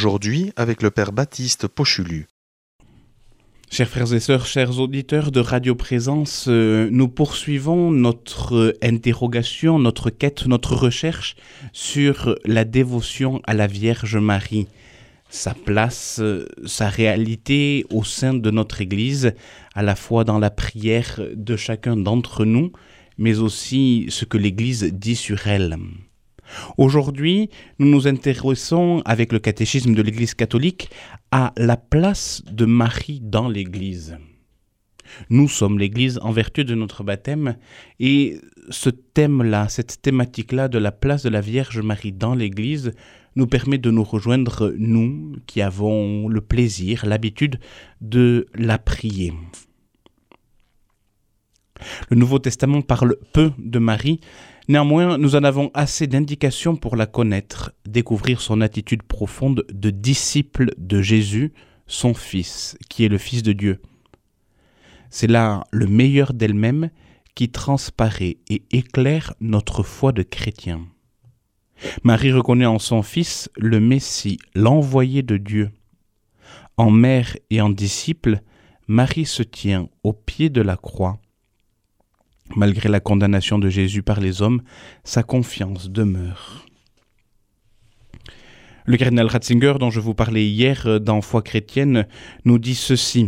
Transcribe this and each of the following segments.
aujourd'hui avec le Père Baptiste Pochulu. Chers frères et sœurs, chers auditeurs de Radio Présence, nous poursuivons notre interrogation, notre quête, notre recherche sur la dévotion à la Vierge Marie, sa place, sa réalité au sein de notre Église, à la fois dans la prière de chacun d'entre nous, mais aussi ce que l'Église dit sur elle. Aujourd'hui, nous nous intéressons avec le catéchisme de l'Église catholique à la place de Marie dans l'Église. Nous sommes l'Église en vertu de notre baptême et ce thème-là, cette thématique-là de la place de la Vierge Marie dans l'Église nous permet de nous rejoindre, nous qui avons le plaisir, l'habitude de la prier. Le Nouveau Testament parle peu de Marie. Néanmoins, nous en avons assez d'indications pour la connaître, découvrir son attitude profonde de disciple de Jésus, son Fils, qui est le Fils de Dieu. C'est là le meilleur d'elle-même qui transparaît et éclaire notre foi de chrétien. Marie reconnaît en son Fils le Messie, l'envoyé de Dieu. En mère et en disciple, Marie se tient au pied de la croix. Malgré la condamnation de Jésus par les hommes, sa confiance demeure. Le cardinal Ratzinger, dont je vous parlais hier dans Foi chrétienne, nous dit ceci.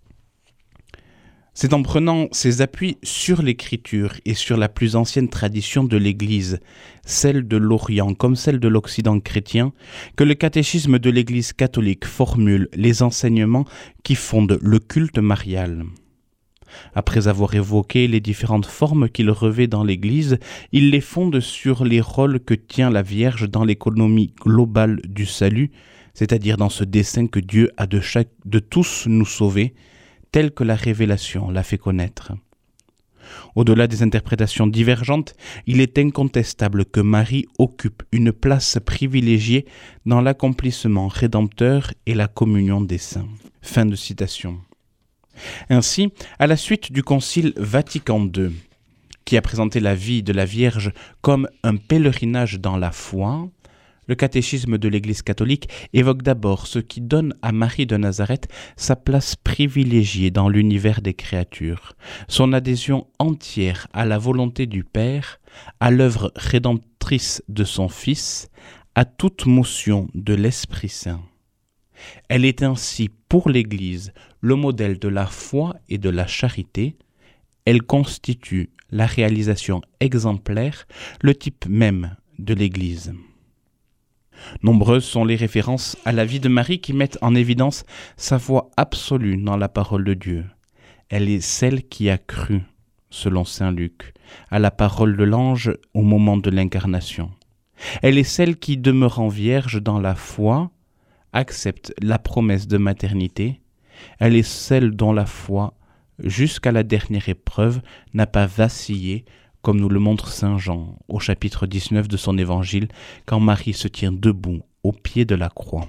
C'est en prenant ses appuis sur l'Écriture et sur la plus ancienne tradition de l'Église, celle de l'Orient comme celle de l'Occident chrétien, que le catéchisme de l'Église catholique formule les enseignements qui fondent le culte marial. Après avoir évoqué les différentes formes qu'il revêt dans l'Église, il les fonde sur les rôles que tient la Vierge dans l'économie globale du salut, c'est-à-dire dans ce dessein que Dieu a de tous nous sauver, tel que la révélation l'a fait connaître. Au-delà des interprétations divergentes, il est incontestable que Marie occupe une place privilégiée dans l'accomplissement rédempteur et la communion des saints. Fin de citation. Ainsi, à la suite du Concile Vatican II, qui a présenté la vie de la Vierge comme un pèlerinage dans la foi, le catéchisme de l'Église catholique évoque d'abord ce qui donne à Marie de Nazareth sa place privilégiée dans l'univers des créatures, son adhésion entière à la volonté du Père, à l'œuvre rédemptrice de son Fils, à toute motion de l'Esprit Saint. Elle est ainsi pour l'Église le modèle de la foi et de la charité. Elle constitue la réalisation exemplaire, le type même de l'Église. Nombreuses sont les références à la vie de Marie qui mettent en évidence sa foi absolue dans la parole de Dieu. Elle est celle qui a cru, selon saint Luc, à la parole de l'ange au moment de l'incarnation. Elle est celle qui, demeurant vierge dans la foi, accepte la promesse de maternité. Elle est celle dont la foi, jusqu'à la dernière épreuve, n'a pas vacillé, comme nous le montre saint Jean au chapitre 19 de son évangile, quand Marie se tient debout au pied de la croix.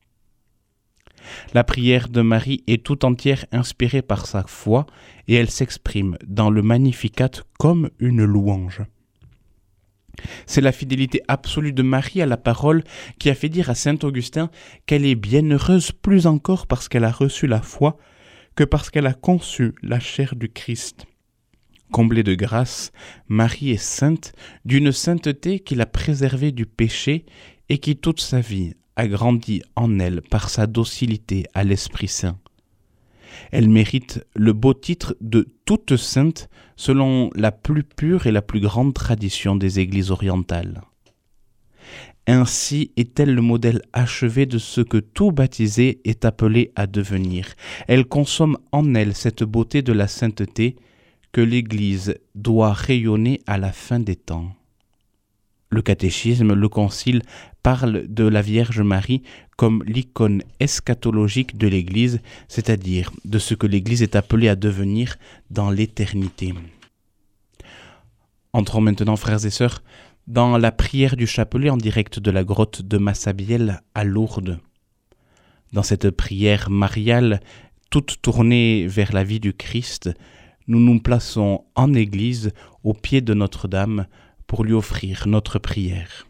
La prière de Marie est tout entière inspirée par sa foi et elle s'exprime dans le Magnificat comme une louange. C'est la fidélité absolue de Marie à la parole qui a fait dire à saint Augustin qu'elle est bienheureuse plus encore parce qu'elle a reçu la foi que parce qu'elle a conçu la chair du Christ. Comblée de grâce, Marie est sainte d'une sainteté qui l'a préservée du péché et qui toute sa vie a grandi en elle par sa docilité à l'Esprit Saint. Elle mérite le beau titre de toute sainte selon la plus pure et la plus grande tradition des églises orientales. Ainsi est-elle le modèle achevé de ce que tout baptisé est appelé à devenir. Elle consomme en elle cette beauté de la sainteté que l'Église doit rayonner à la fin des temps. Le catéchisme, le concile, parle de la Vierge Marie comme l'icône eschatologique de l'Église, c'est-à-dire de ce que l'Église est appelée à devenir dans l'éternité. Entrons maintenant, frères et sœurs, dans la prière du chapelet en direct de la grotte de Massabielle à Lourdes. Dans cette prière mariale, toute tournée vers la vie du Christ, nous nous plaçons en Église au pied de Notre-Dame pour lui offrir notre prière.